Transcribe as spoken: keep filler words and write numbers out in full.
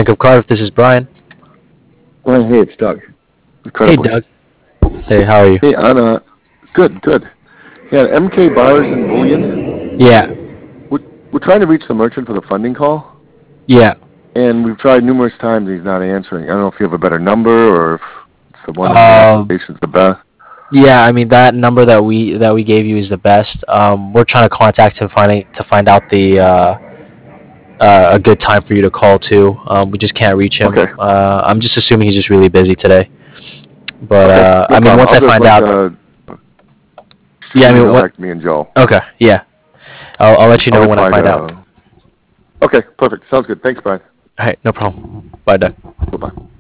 Bank of Cardiff. This is Brian. Well, hey, it's Doug. Hey, Incredibly. Doug. Hey, how are you? Hey, on uh, good, good. Yeah, M K Bars and Bullion. Yeah, We're, we're trying to reach the merchant for the funding call, yeah. and we've tried numerous times. He's not answering. I don't know if you have a better number or if it's the one in the Um, application's the best. yeah. I mean, that number that we that we gave you is the best. Um, we're trying to contact him, finding to find out the uh, uh, a good time for you to call too. Um, we just can't reach him. Okay, Uh, I'm just assuming he's just really busy today. But okay, uh, no I mean, problem. once I'll I just find like out, uh, shoot yeah. I an mean, email what? back to me and Joe. Okay, yeah. I'll I'll let you I'll know when I reply find out. to. Okay, perfect. Sounds good. Thanks, Brian. All right, no problem. Bye, Doug. Bye bye.